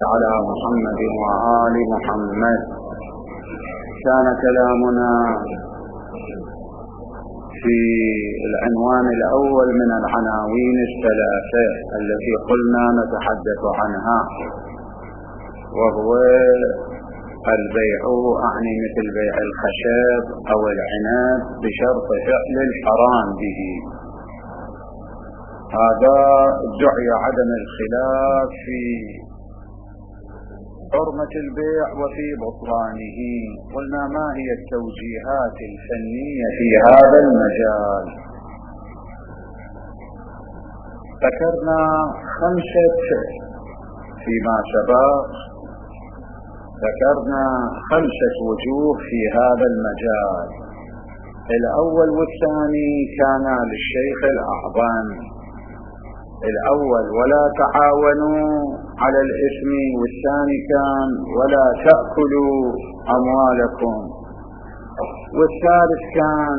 على محمد وآل محمد. كان كلامنا في العنوان الأول من العناوين الثلاثة التي قلنا نتحدث عنها، وهو البيع، أعني مثل بيع الخشب أو العنب بشرط فعل الحرام به. هذا ادعي عدم الخلاف في حرمة البيع وفي بطلانه. قلنا ما هي التوجيهات الفنية في هذا المجال؟ ذكرنا 5 فيما سبق، ذكرنا 5 وجوه في هذا المجال. الأول والثاني كان للشيخ الأعظم. الأول ولا تعاونوا على الإثم، والثاني كان ولا تأكلوا أموالكم، والثالث كان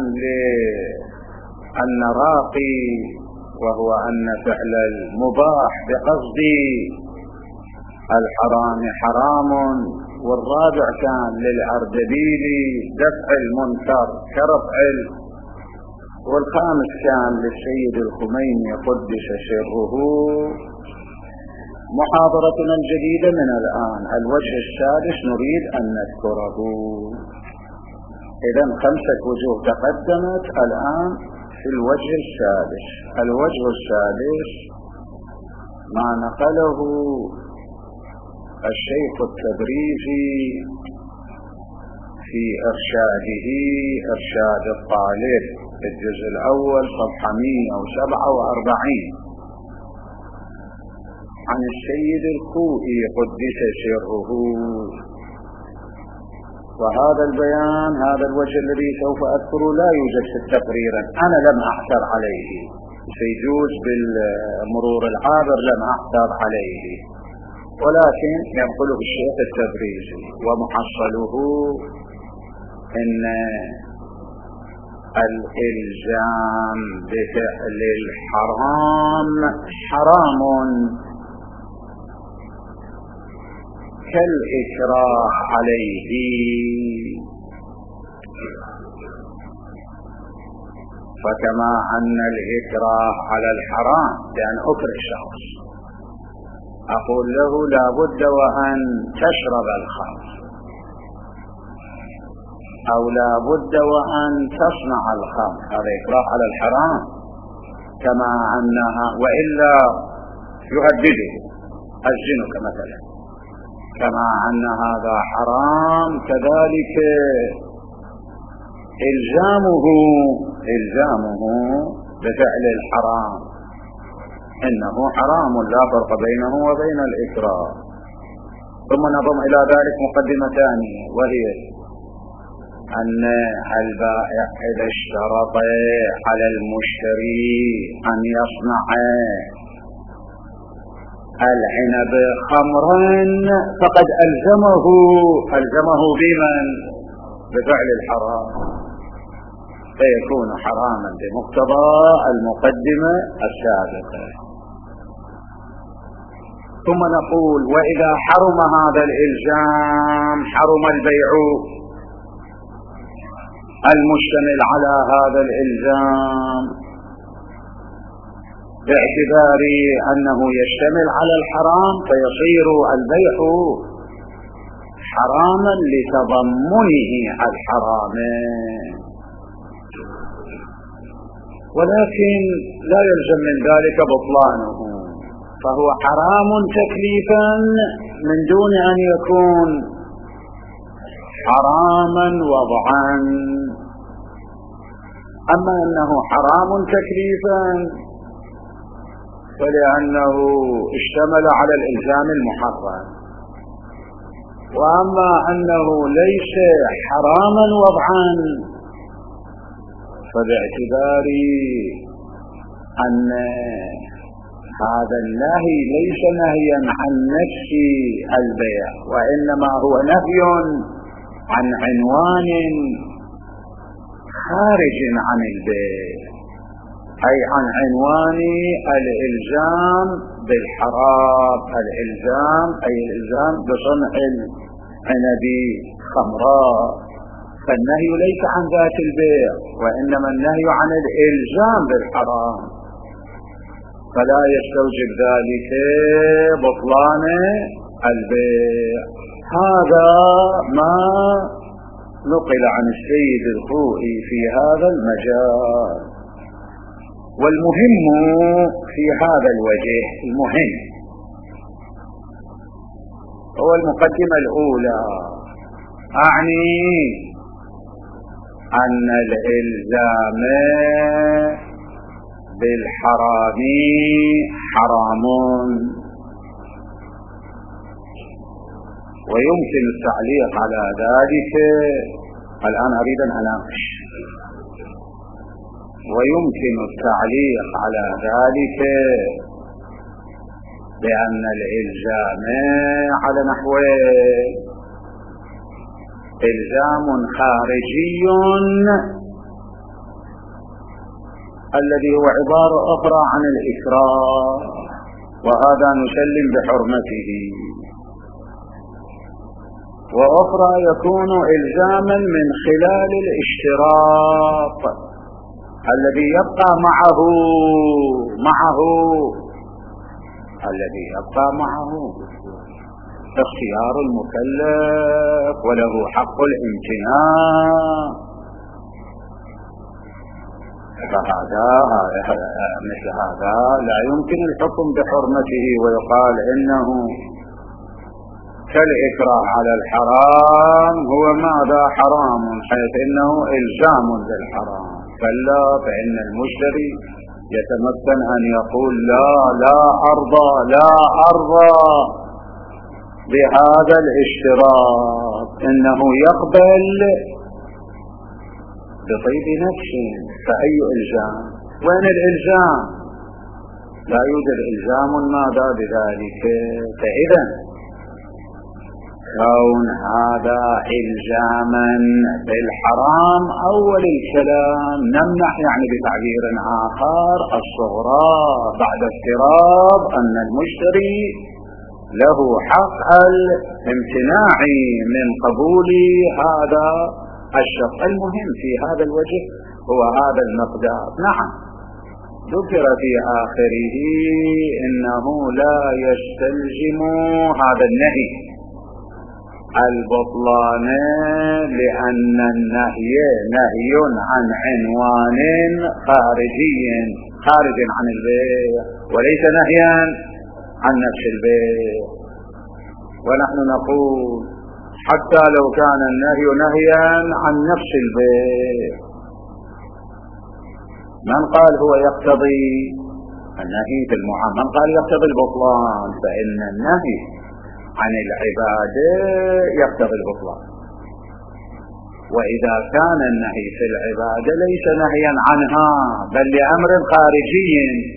للنراقي وهو أن فعل المباح بقصد الحرام حرام، والرابع كان للأردبيل دفع المنكر كرفع، والخامس كان للسيد الخميني قدس سره. محاضرتنا الجديدة من الآن الوجه السادس نريد أن نذكره. إذن 5 وجوه تقدمت، الآن في الوجه السادس. الوجه السادس ما نقله الشيخ التبريزي في إرشاده، إرشاد الطالب، الجزء الأول صفحة 147، عن السيد الخوئي قدس سره. وهذا البيان، هذا الوجه الذي سوف أذكره لا يوجد في التقرير، أنا لم أحتر عليه، سيجوز بالمرور العابر لم أحتر عليه، ولكن ينقله الشيخ التبريزي. ومحصله إن الإلزام بفعل الحرام حرام كالإكراه عليه. فكما أن الإكراه على الحرام بأن أكره شخص، أقول له لا بد وأن تشرب الخمر، أو لا بد وأن تصنع الخمر، هذا إكراه على الحرام، كما أنها وإلا يهدده الزنا مثلا، كما أن هذا حرام كذلك إلزامه بفعل الحرام إنه حرام، لا فرق بينه وبين الإكراه. ثم نضم إلى ذلك مقدمة ثانية، وهي أن البائع إذا اشترط على المشتري أن يصنع العنب خمرا فقد ألزمه بمن؟ بفعل الحرام، فيكون حراما بمقتضى المقدمة السابقة. ثم نقول وإذا حرم هذا الإلزام حرم البيع المشتمل على هذا الإلزام، باعتبار أنه يشتمل على الحرام فيصير البيع حراما لتضمنه الحرام، ولكن لا يلزم من ذلك بطلانه، فهو حرام تكليفا من دون أن يكون حراما وضعا. أما أنه حرام تكليفا فلأنه اشتمل على الإلزام المحرم، وأما أنه ليس حراما وضعا فباعتبار أن هذا النهي ليس نهيا عن نفس البيع، وإنما هو نهي عن عنوان خارج عن البيع، أي عن عنوان الإلزام بالحرام. الإلزام أي الإلزام بصنع العنب خمراء، فالنهي ليس عن ذات البيع، وإنما النهي عن الإلزام بالحرام، فلا يستوجب ذلك بطلان البيع. هذا ما نقل عن السيد الخوئي في هذا المجال. والمهم في هذا الوجه، المهم هو المقدمة الأولى، أعني أن الإلزام بالحرام حرام، ويمكن التعليق على ذلك. الآن أريد أن أناقش. ويمكن التعليق على ذلك بأن الإلزام على نحوين: إلزام خارجي الذي هو عبارة أخرى عن الإكراه، وهذا نسلم بحرمته، وأخرى يكون إلزاما من خلال الاشتراط الذي يبقى معه اختيار المكلف وله حق الامتناع. فهذا مثل هذا لا يمكن الحكم بحرمته ويقال إنه كالإكراه على الحرام هو ماذا حرام، حيث إنه إلزام بالحرام. كلا، فإن المشتري يتمكن أن يقول لا أرضى بهذا الاشتراط، إنه يقبل بطيب نفسه. فأي إلزام؟ وين الإلزام؟ لا يوجد إلزام ماذا بذلك. فإذا كون هذا إلزاما بالحرام أول الكلام نمنح يعني بتعبير آخر الصغرى بعد افتراض أن المشتري له حق الامتناع من قبول هذا الشرط. المهم في هذا الوجه هو هذا المقدار. نعم، ذكر في آخره إنه لا يستلزم هذا النهي البطلان، لأن النهي نهي عن عنوان خارج عن البيع، وليس نهيا عن نفس البيع. ونحن نقول حتى لو كان النهي نهيا عن نفس البيع، من قال هو يقتضي النهي في المعاملة، من قال يقتضي البطلان، فإن النهي عن العبادة يقتضي البطلان. وإذا كان النهي في العبادة ليس نهيا عنها بل لأمر خارجي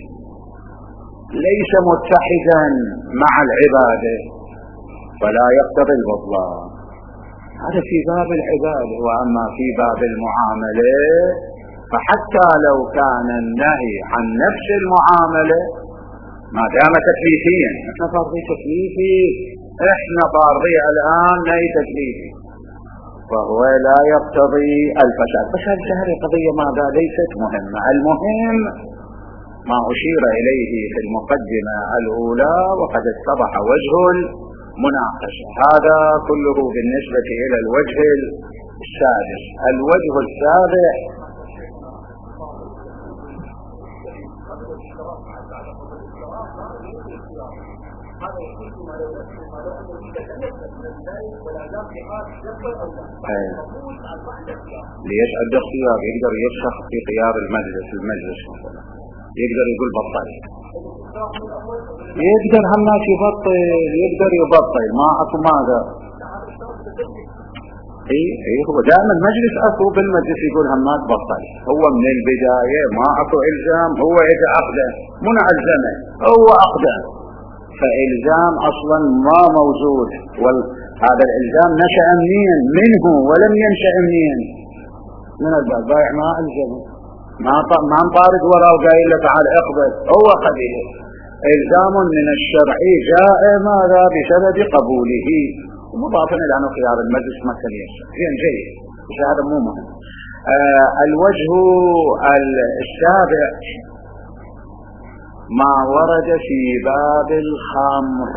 ليس متحدا مع العبادة فلا يقتضي البطلان. هذا في باب العبادة. وأما في باب المعاملة فحتى لو كان النهي عن نفس المعاملة ما دام تكليفيا، احنا فارضي تكليفي، احنا فارضي الآن نهي تكليفي، فهو لا يقتضي الفساد. فساد هذه قضية ماذا ليست مهمة. المهم ما أشير إليه في المقدمة الأولى وقد اتضح وجه المناقشة. هذا كله بالنسبة إلى الوجه السادس. الوجه السابع ليسأل باختيار، يقدر يفسخ في خيار المجلس مثلا، يقدر يقول بطل، يقدر همات يبطل، يقدر يبطل ما أكو ماذا. ايه هو دائما المجلس أكو بالمجلس يقول همات بطل. هو من البداية ما أكو إلزام، هو إذا عقده منع الزمن هو عقده، فإلزام أصلا ما موجود. هذا الإلزام نشأ منه ولم ينشأ من البائع ما ألزمه، ما انطارد وراه وقايل له تعال اقبل، هو قبله. إلزام من الشرع جاء ماذا بسبب قبوله، ومضافا إلى أنه خيار المجلس مثل يسر جيد، بس هذا مو مهم. الوجه السابع ما ورد في باب الخمر،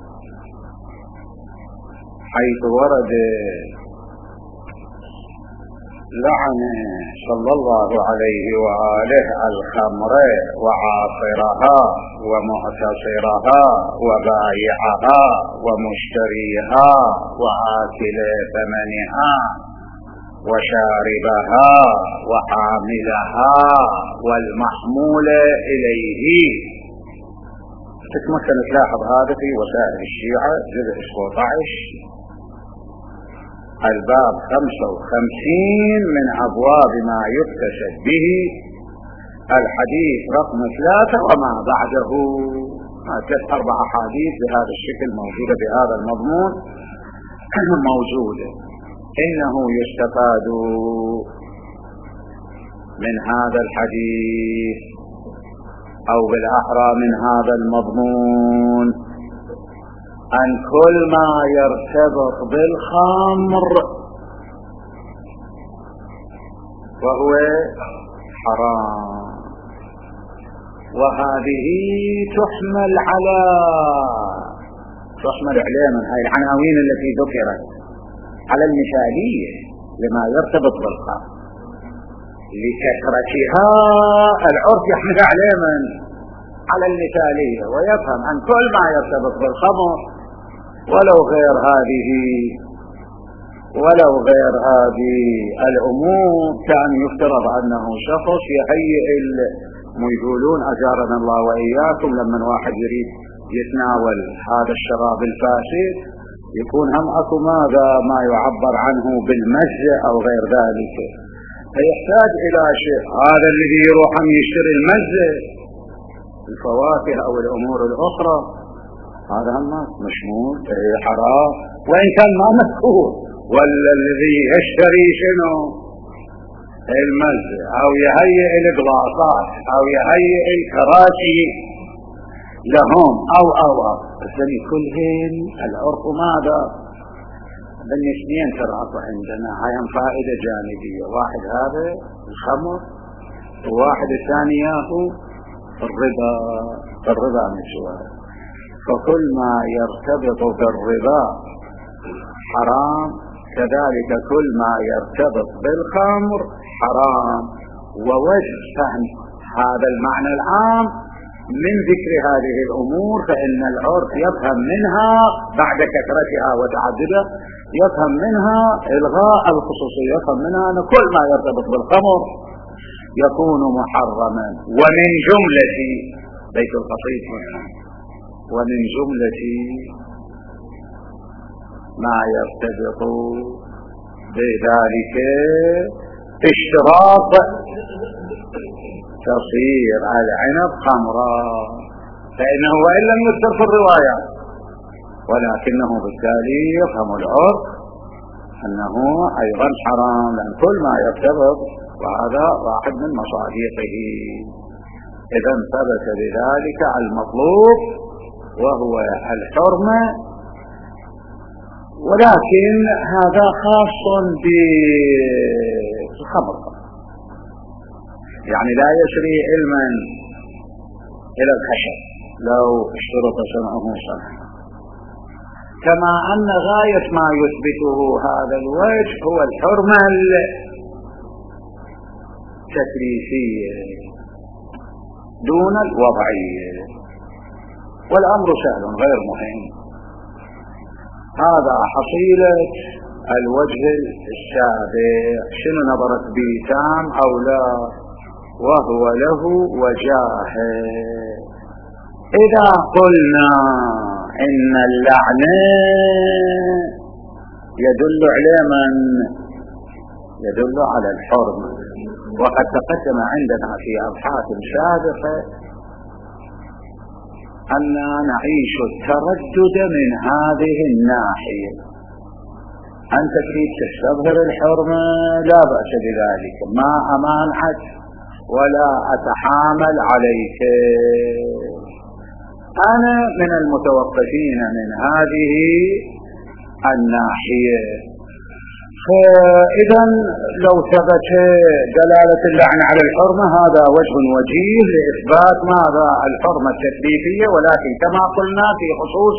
حيث ورد لعن صلى الله عليه وآله الخمر وعاصرها ومعتصرها وبائعها ومشتريها وآكل ثمنها وشاربها وحاملها والمحمول إليه. تتمكن تلاحظ هذا في وسائل الشيعة جزء 17 الباب 55 من أبواب ما يكتسب به، الحديث رقم 3 وما بعده. 4 أحاديث بهذا الشكل موجودة بهذا المضمون موجودة. إنه يستفاد من هذا الحديث أو بالأحرى من هذا المضمون أن كل ما يرتبط بالخمر وهو حرام، وهذه تحمل عليه من هذه العناوين التي ذكرت على المثالية لما يرتبط بالخمر، لكثرتها العرف يحمل عليه من على المثالية، ويفهم أن كل ما يرتبط بالخمر ولو غير هذه الأمور كان يفترض أنه شخص يهيئ الميقولون أجارنا الله وإياكم لما واحد يريد يتناول هذا الشراب الفاسد يكون هم أكو ماذا ما يعبر عنه بالمزة أو غير ذلك، فيحتاج إلى شيء. هذا الذي يروح هم يشتري المزة الفواكه أو الأمور الأخرى هذا هم مشمول حرام وإن كان ما مذكور، ولا الذي يشتري شنو المزة أو يهيئ الجلاصات أو يهيئ الكراسي لهم أو الثاني كلهم العرف ماذا بالنسبين ترعب عندنا. هاي فائدة جانبية، واحد هذا الخمر وواحد الثاني ياهو الربا نسوى، فكل ما يرتبط بالربا حرام، كذلك كل ما يرتبط بالخمر حرام. ووجه فهم هذا المعنى العام من ذكر هذه الأمور فإن العرف يفهم منها بعد كثرتها وتعددها يفهم منها إلغاء الخصوصية، يفهم منها أن كل ما يرتبط بالخمر يكون محرما. ومن جملة بيت القصيد ومن جملة ما يرتبط بذلك اشتراط تصير العنب خمرا، فإنه وإن لم يذكر في الرواية ولكنه بالتالي يفهم العرف أنه أيضا حرام، لأن كل ما يرتبط وهذا واحد من مصادقه. إذا ثبت بذلك المطلوب وهو الحرمة، ولكن هذا خاص بالخمر، يعني لا يسري علما إلى الخشب لو اشترط سمعه صنعا، كما أن غاية ما يثبته هذا الوجه هو الحرمة التكليفية دون الوضعية، والأمر سهل غير مهم. هذا حصيلة الوجه السابع. شنو نظرت به تام أو لا؟ وهو له وجاه. إذا قلنا إن اللعنة يدل على من يدل على الحرمة، وقد تقدم عندنا في أبحاث سابقة أن نعيش التردد من هذه الناحية. أنت تريد تستظهر الحرمة لا بأس بذلك، ما أمانعك ولا أتحامل عليك، أنا من المتوقفين من هذه الناحية. فإذا لو ثبت دلالة اللعن على الحرمة هذا وجه وجيه لإثبات ماذا؟ الحرمة التكليفية، ولكن كما قلنا في خصوص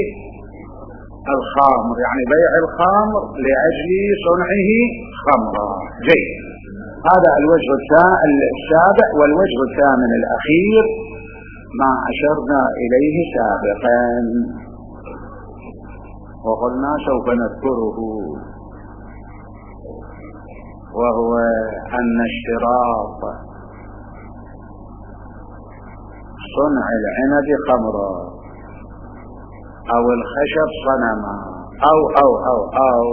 الخمر، يعني بيع الخمر لأجل صنعه خمرا. جيد، هذا الوجه السابع. والوجه الثامن الأخير ما أشرنا إليه سابقا وقلنا سوف نذكره، وهو أن اشتراط صنع العنب خمرا أو الخشب صنما أو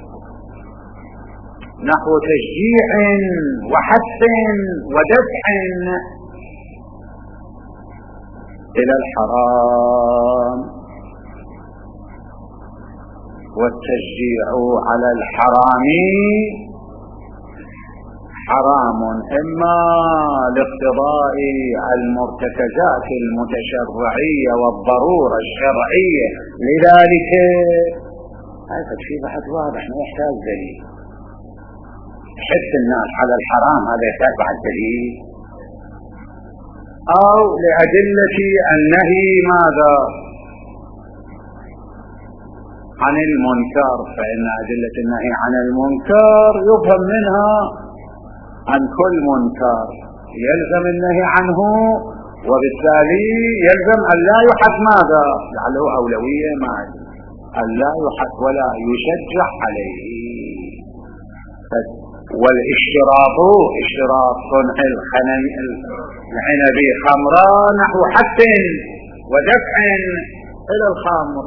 نحو تشجيع وحث ودفع إلى الحرام، والتشجيع على الحرام حرام إما لاقتضاء المرتكزات المتشرعية والضرورة الشرعية لذلك. هذا شيء بحث واضح ما يحتاج دليل. حث الناس على الحرام هذا يحتاج بعد دليل، أو لأدلة النهي ماذا؟ عن المنكر، فإن أدلة النهي عن المنكر يفهم منها عن كل منكر يلزم النهي عنه، وبالتالي يلزم أن لا يحث ماذا؟ لعله أولوية ماذا؟ أن لا يحث ولا يشجع عليه. والاشتراط اشتراط صنع العنب خمرا نحو حث ودفع إلى الخمر،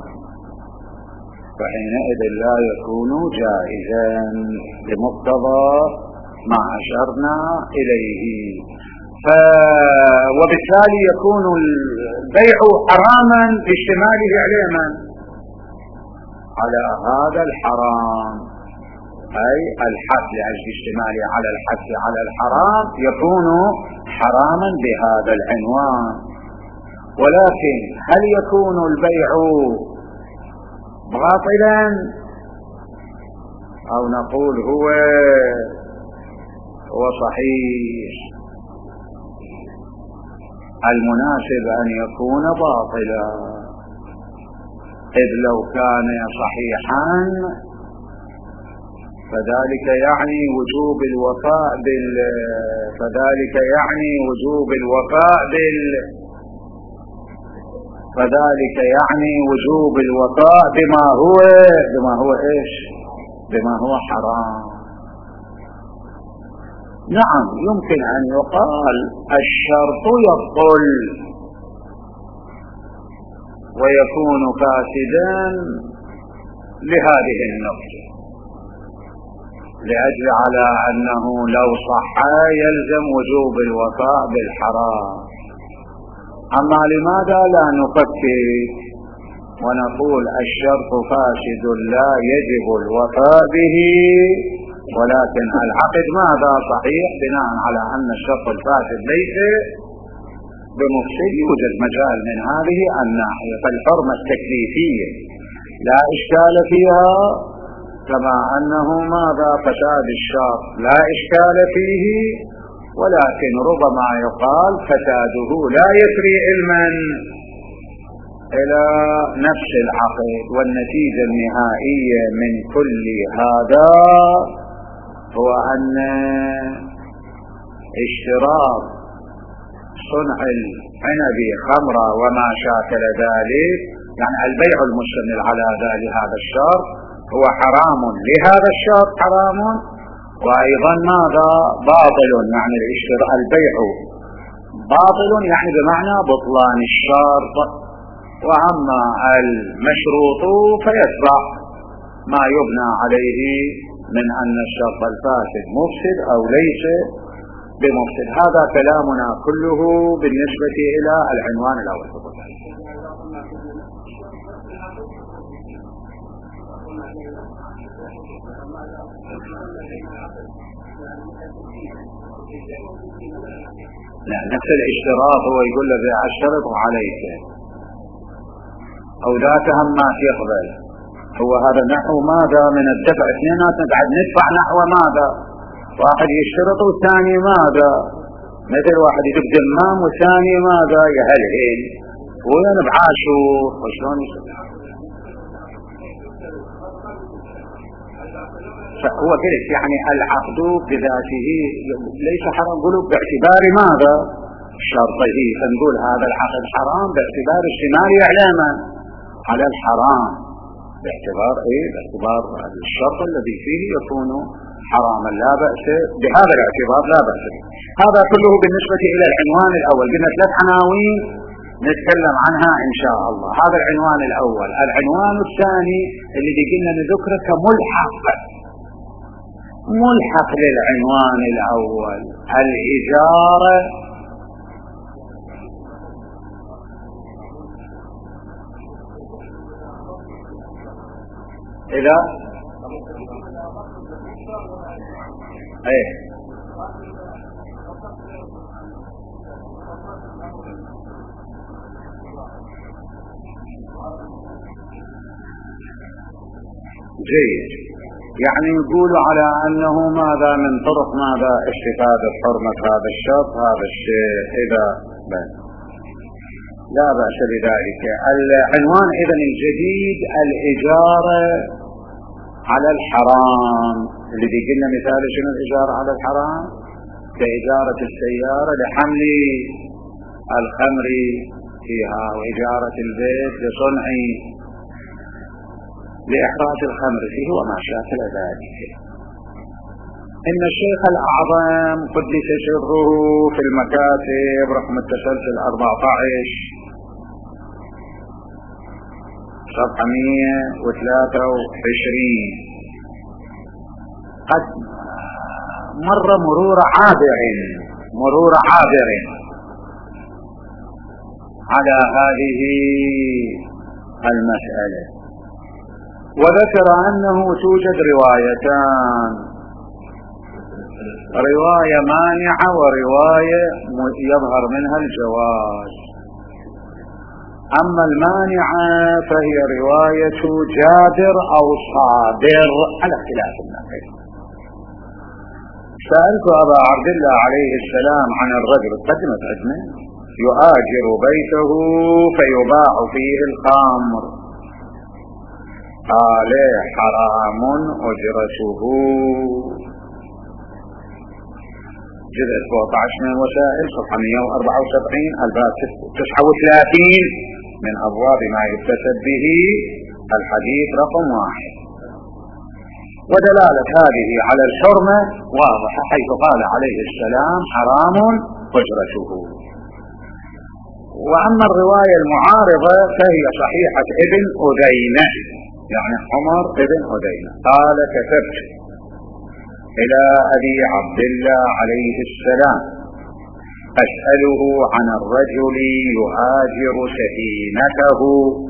فحينئذ لا يكون جائزا بمقتضى ما أشرنا إليه. وبالتالي يكون البيع حراما باشتماله على من؟ على هذا الحرام، أي الحث لأجل اشتماله على الحث على الحرام يكون حراما بهذا العنوان. ولكن هل يكون البيع باطلا أو نقول هو صحيح؟ المناسب أن يكون باطلا، إذ لو كان صحيحا فذلك يعني وجوب الوفاء بما هو حرام. نعم، يمكن أن يقال الشرط يبطل ويكون فاسدا لهذه النقطة، لأجل على أنه لو صح يلزم وجوب الوفاء بالحرام. أما لماذا لا نفكر ونقول الشرط فاسد لا يجب الوفاء به، ولكن العقد ماذا صحيح بناء على أن الشرط الفاسد ليس بمفسد؟ يوجد مجال من هذه الناحية. فالحرمة التكليفية لا إشكال فيها، كما أنه ماذا فساد الشرط لا إشكال فيه، ولكن ربما يقال فساده لا يسري علما إلى نفس العقد. والنتيجة النهائية من كل هذا هو أن اشتراط صنع العنب خمرا وما شاكل ذلك، يعني البيع المشتمل على هذا الشرط هو حرام لهذا الشرط حرام، وأيضا ماذا؟ باطل، يعني البيع باطل يعني بمعنى بطلان الشرط. وأما المشروط فيتبع ما يبنى عليه من أن الشرط الفاسد مفسد أو ليس بمفسد. هذا كلامنا كله بالنسبة إلى العنوان الأول. لا، نفس الاشتراط هو يقول له أشترط عليك، أو ذاك همات يقبل. هو هذا نحو ماذا من الدفع؟ اثنيناتنا قاعد ندفع نحو ماذا؟ واحد يشترط والثاني ماذا؟ مثل واحد يجيب دمام والثاني ماذا؟ يهلهل وين بعاشور وشلون يصير؟ هو كذلك يعني العقد بذاته ليس حرام، نقوله باعتبار ماذا؟ شرطه. فنقول هذا العقد حرام باعتبار اشتمال إعلاما على الحرام، باعتبار باعتبار الشرط الذي فيه يكون حراما، لا بأس بهذا الاعتبار، لا بأس. هذا كله بالنسبة إلى العنوان الأول. قلنا 3 عناوين نتكلم عنها إن شاء الله. هذا العنوان الأول. العنوان الثاني اللي قلنا نذكره ملحق للعنوان الأول، الإجارة إذا جيد. يعني يقول على أنه ماذا من طرق ماذا استفادة حرمة هذا الشرط هذا الشيء إذا لا بأس بذلك. العنوان إذن الجديد الإجارة على الحرام، الذي قلنا مثال شنو الإجارة على الحرام؟ كإجارة السيارة لحمل الخمر فيها، وإجارة البيت لصنع لإحراز الخمر فيه وما شاكل ذلك. إن الشيخ الأعظم قدس سره في المكاتب رقم التسلسل 14 صفحة 123 قد مر مرور عابر على هذه المسألة، وذكر أنه توجد روايتان، رواية مانعة ورواية يظهر منها الجواز. أما المانعة فهي رواية جابر أو صابر على اختلاف النقل. سألت أبا عبد الله عليه السلام عن الرجل قدمت عندنا يؤاجر بيته فيباع فيه الخمر، قال حرام أجرته. جزء 17 من الوسائل صفحة 174 الباب 39 من أبواب ما يكتسب به الحديث رقم 1. ودلالة هذه على الحرمة واضحة حيث قال عليه السلام حرام أجرته. وأما الرواية المعارضة فهي صحيحة ابن أذينة، يعني عمر ابن أذينة قال كتبت إلى أبي عبد الله عليه السلام أسأله عن الرجل يهاجر سفينته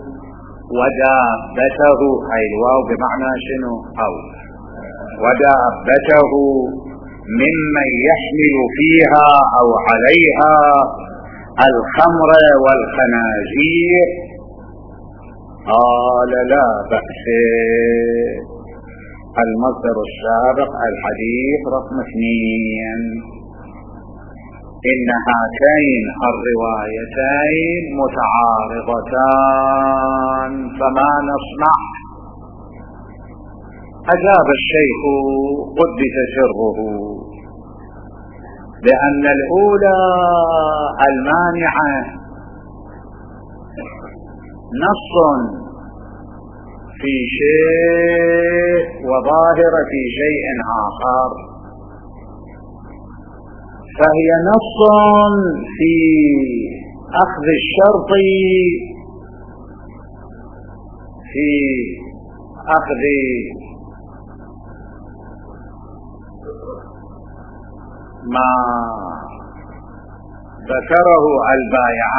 ودابته، أي الواو بمعنى شنو؟ أو ودابته ممن يحمل فيها أو عليها الخمر والخنازير، قال لا بأس. المصدر السابق الحديث رقم 2. إن هاتين الروايتين متعارضتان فما نصنع؟ أجاب الشيخ قدس سره بأن الأولى المانعة نص في شيء وظاهر في شيء آخر، فهي نص في أخذ الشرط في أخذ ما ذكره البائع،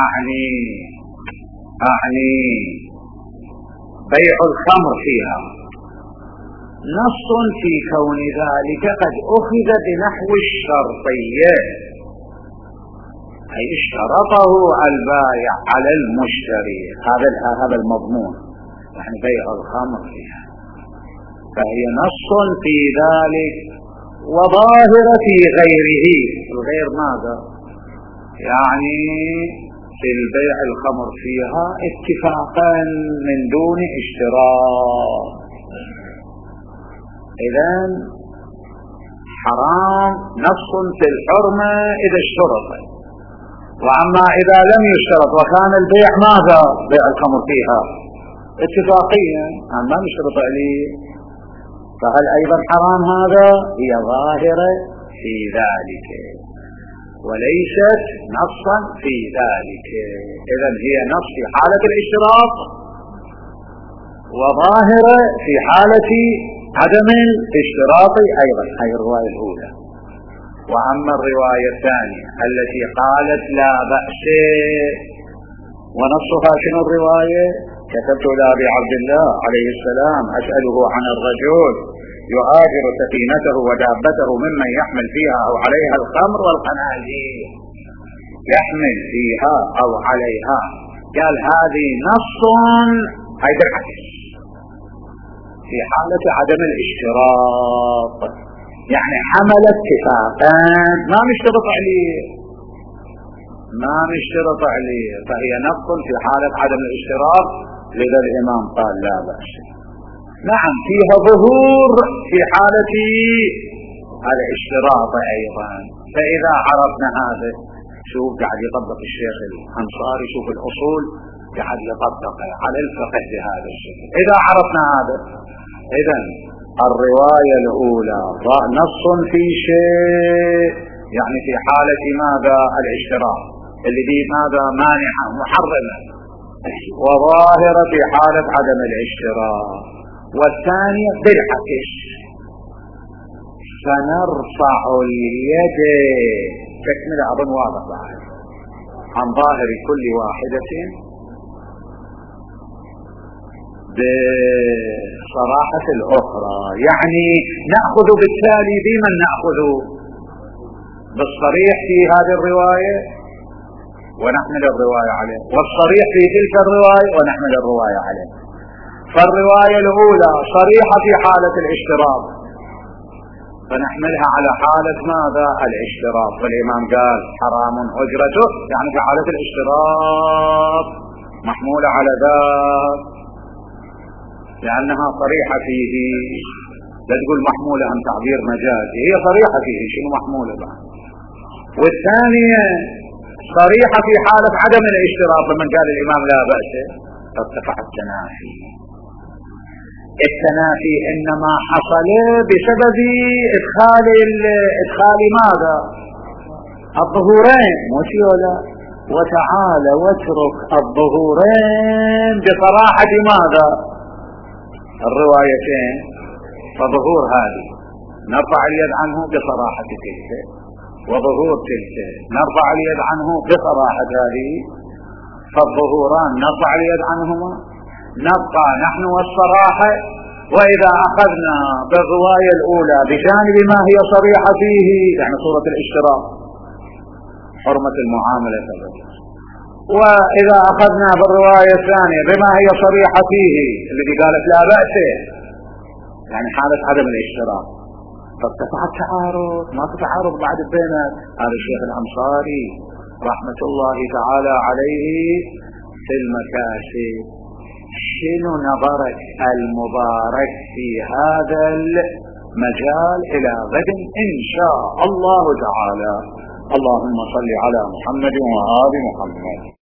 أعني بيع الخمر فيها، نص في كون ذلك قد أخذ بنحو الشرطية، أي اشترطه البائع على المشتري، هذا المضمون، يعني بيع الخمر فيها، فهي نص في ذلك وظاهر في غيره. الغير ماذا؟ يعني في البيع الخمر فيها اتفاقا من دون اشتراط. إذن حرام نص في الحرمة إذا اشترط، وأما إذا لم يشترط وكان البيع ماذا؟ بيع الخمر فيها اتفاقيا، ما نشترط عليه، فهل أيضا حرام؟ هذا هي ظاهرة في ذلك وليست نصا في ذلك. إذن هي نص في حالة الاشتراط وظاهرة في حالة عدم الاشتراط أيضا، هي الرواية الأولى. وأما الرواية الثانية التي قالت لا بأس، ونصها شنو الرواية؟ كتبت إلى أبي عبد الله عليه السلام أسأله عن الرجل يؤاجر سفينته ودابته ممن يحمل فيها أو عليها الخمر والخنازير، يحمل فيها أو عليها، قال هذه نص هي بالعكس في حالة عدم الاشتراط، يعني حمل اتفاقا ما نشترط عليه، فهي نص في حالة عدم الاشتراط. لذا الإمام قال لا بأس. نعم فيها ظهور في حالة الاشتراط أيضا. فإذا عرفنا هذا، شوف قاعد يطبق الشيخ الأنصاري، شوف الأصول قاعد يطبق على الفقه بهذا الشكل. إذا عرفنا هذا، إذن الرواية الأولى نص في شيء، يعني في حالة ماذا؟ الاشتراط، اللي دي ماذا؟ مانعة محرمة، وظاهرة في حالة عدم الاشتراط. والثانية بالعكس، فنرفع اليد، تكمل أظن واضح بعد، عن ظاهر كل واحدة بصراحة الأخرى، يعني نأخذ بالتالي بمن نأخذ؟ بالصريح في هذه الرواية ونحمل الرواية عليه، والصريح في تلك الرواية ونحمل الرواية عليه. فالرواية الأولى صريحة في حالة الاشتراط، فنحملها على حالة ماذا؟ الاشتراط. والإمام قال حرام أجرته، يعني في حالة الاشتراط محمولة على ذات، لأنها صريحة فيه. لا تقول محمولة عن تعبير مجازي، هي صريحة فيه، شنو محمولة بقى؟ والثانية صريحة في حالة عدم الاشتراط، لمن قال الإمام لا بأس، فارتفع التنافي. التنافي إنما حصل بسبب إدخال ماذا؟ الظهورين، مش ولا؟ وتعال واترك الظهورين بصراحة ماذا؟ الروايتين. فظهور هذه نرفع اليد عنه بصراحة تلك، وظهور تلك نرفع اليد عنه بصراحة هذه، فالظهوران نرفع اليد عنهما، نبقى نحن والصراحة. وإذا أخذنا بالرواية الأولى بجانب ما هي صريحة فيه، يعني صورة الاشتراط حرمة المعاملة كذا، وإذا أخذنا بالرواية الثانية بما هي صريحة فيه الذي قالت لا بأس، يعني حالة عدم الاشتراط، فارتفع التعارض. ما تتعارض بعد بين هذا الشيخ الأنصاري رحمة الله تعالى عليه في المكاسب. شنو نظرك المبارك في هذا المجال؟ إلى غد إن شاء الله تعالى. اللهم صل على محمد وآل محمد.